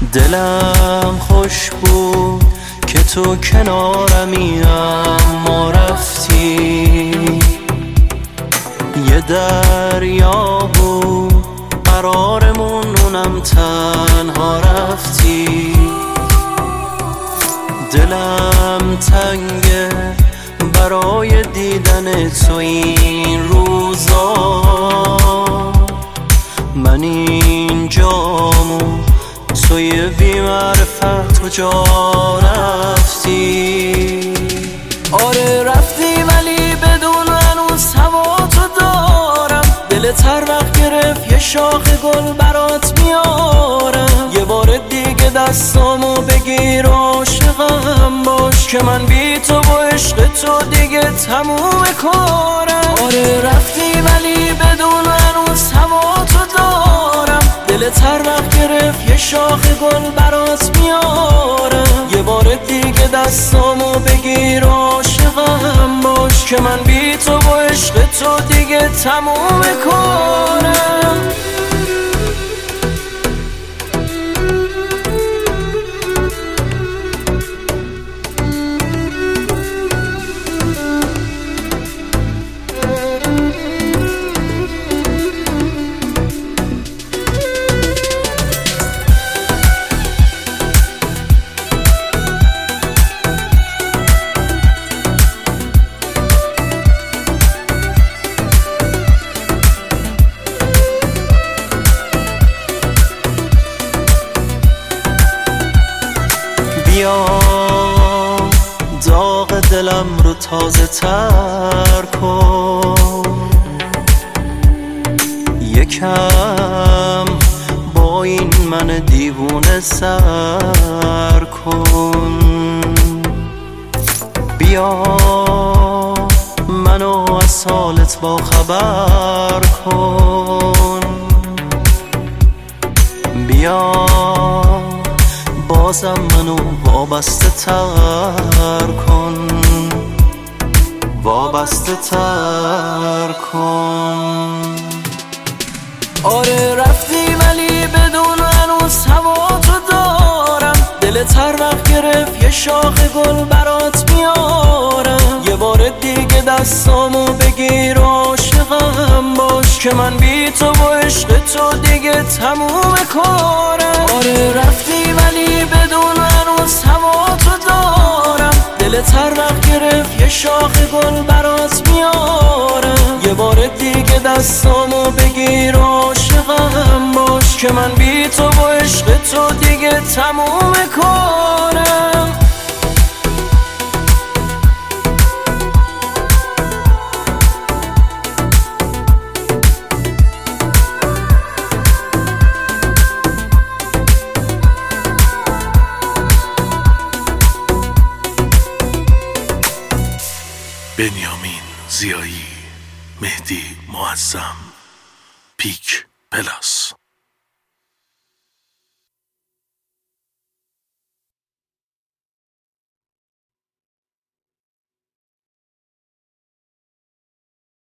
دلم خوش بود که تو کنارمی، اما رفتی. یه دریا بود قرارمون، اونم تنها رفتی. دلم تنگه برای دیدن تو این روزا، من اینجامو توی بی‌معرفت کجا رفتی؟ آره رفتی ولی بدون هنوز هواتو دارم. دلت هر وقت گرفت یه شاخ گل برات میارم. یه بار دیگه دستامو بگیر و عاشقم باش، که من بی تو و عشق تو دیگه تموم کارم. آره رفتی ولی بدون هنوز هواتو دارم. دلت هر وقت گرفت یه شاخ گل برات میارم. یه بار دیگه دستامو بگیر و عاشقم باش، که من بی تو و عشق تو دیگه تموم کارم. بیا داغ دلم رو تازه تر کن، یکم با این من دیوونه سر کن. بیا منو از حالت با خبر کن. بیا بازم منو وابسته تر کن، وابسته تر کن. آره رفتی ولی بدون هنوز هواتو دارم. دلت هر وقت گرفت یه شاخ گل برات میارم. یه بار دیگه دستامو بگیر و عاشقم باش، که من بی تو و عشق تو دیگه تموم کارم. آره رفتی ولی بدون هنوز هواتو دارم. دلت هر وقت گرفت یه شاخ گل برات میارم. یه بار دیگه دستامو بگیر و عاشقم باش، که من بی تو و عشق تو دیگه تموم کارم. بنیامین زیایی، مهدی معظم، پیک پلاس.